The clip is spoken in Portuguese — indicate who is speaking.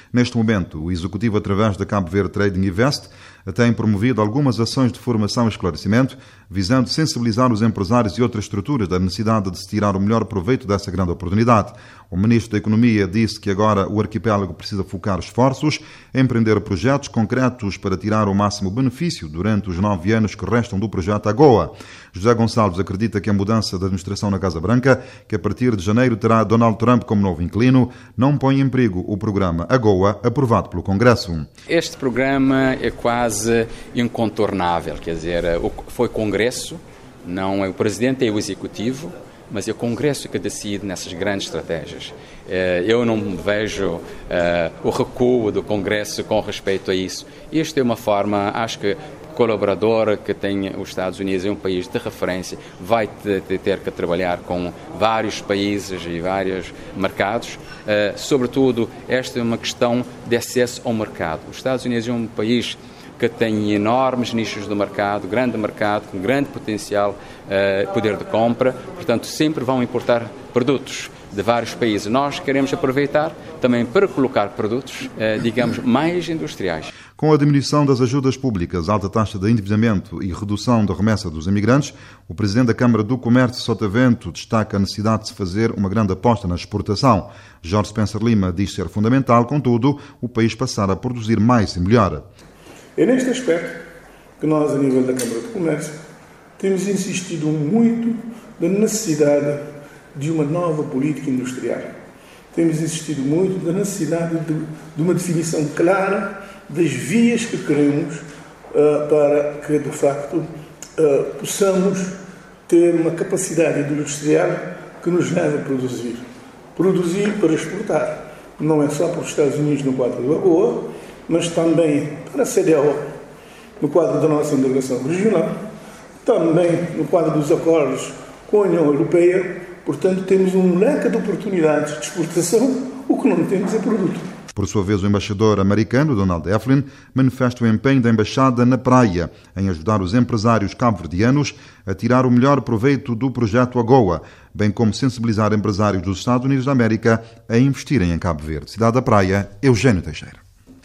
Speaker 1: Neste momento, o Executivo, através da Cabo Verde Trading Invest, tem promovido algumas ações de formação e esclarecimento, visando sensibilizar os empresários e outras estruturas da necessidade de se tirar o melhor proveito dessa grande oportunidade. O Ministro da Economia disse que agora o arquipélago precisa focar esforços, empreender projetos concretos para tirar o máximo benefício durante os 9 anos que restam do projeto AGOA. José Gonçalves acredita que a mudança da administração na Casa Branca, que a partir de janeiro terá Donald Trump como novo inquilino, não põe em perigo o programa AGOA aprovado pelo Congresso.
Speaker 2: Este programa é quase incontornável, quer dizer, foi Congresso, não é o Presidente, é o Executivo, mas é o Congresso que decide nessas grandes estratégias. Eu não vejo o recuo do Congresso com respeito a isso. Isto é uma forma, acho que colaborador que tem os Estados Unidos é um país de referência, vai ter que trabalhar com vários países e vários mercados. Sobretudo, esta é uma questão de acesso ao mercado. Os Estados Unidos é um país que tem enormes nichos do mercado, com grande potencial, poder de compra, portanto sempre vão importar produtos de vários países. Nós queremos aproveitar também para colocar produtos, digamos, mais industriais.
Speaker 1: Com a diminuição das ajudas públicas, alta taxa de endividamento e redução da remessa dos imigrantes, o Presidente da Câmara do Comércio, Sotavento, destaca a necessidade de se fazer uma grande aposta na exportação. Jorge Spencer Lima diz ser fundamental, contudo, o país passar a produzir mais e melhor.
Speaker 3: É neste aspecto que nós, a nível da Câmara de Comércio, temos insistido muito na necessidade de uma nova política industrial. Temos insistido muito na necessidade de uma definição clara das vias que queremos para que, de facto, possamos ter uma capacidade industrial que nos leve a produzir. Produzir para exportar. Não é só para os Estados Unidos no quadro do AGOA, mas também para a CDAO, no quadro da nossa integração regional, também no quadro dos acordos com a União Europeia. Portanto, temos um leque de oportunidades de exportação, o que não temos é produto.
Speaker 1: Por sua vez, o embaixador americano, Donald Eflin, manifesta o empenho da embaixada na praia em ajudar os empresários cabo-verdianos a tirar o melhor proveito do projeto AGOA, bem como sensibilizar empresários dos Estados Unidos da América a investirem em Cabo Verde. Cidade da Praia, Eugênio Teixeira.